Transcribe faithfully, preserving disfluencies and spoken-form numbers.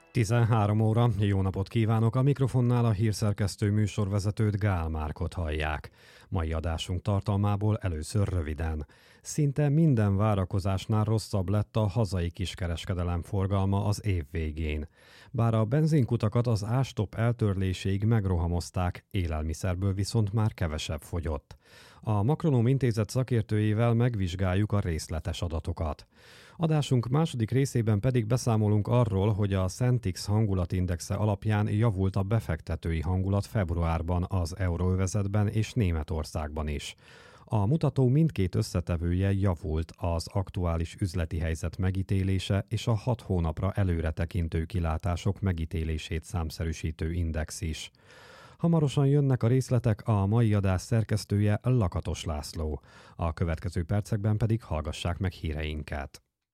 tizenhárom óra, jó napot kívánok, a mikrofonnál a hírszerkesztő műsorvezetőt Gál Márkot hallják. Mai adásunk tartalmából először röviden. Szinte minden várakozásnál rosszabb lett a hazai kiskereskedelem forgalma az év végén. Bár a benzinkutakat az ástop eltörléséig megrohamozták, élelmiszerből viszont már kevesebb fogyott. A Makronóm Intézet szakértőjével megvizsgáljuk a részletes adatokat. Adásunk második részében pedig beszámolunk arról, hogy a Sentix hangulatindexe alapján javult a befektetői hangulat februárban az euróövezetben és Németországban is. A mutató mindkét összetevője javult, az aktuális üzleti helyzet megítélése és a hat hónapra előre tekintő kilátások megítélését számszerűsítő index is. Hamarosan jönnek a részletek, a mai adás szerkesztője Lakatos László. A következő percekben pedig hallgassák meg híreinket.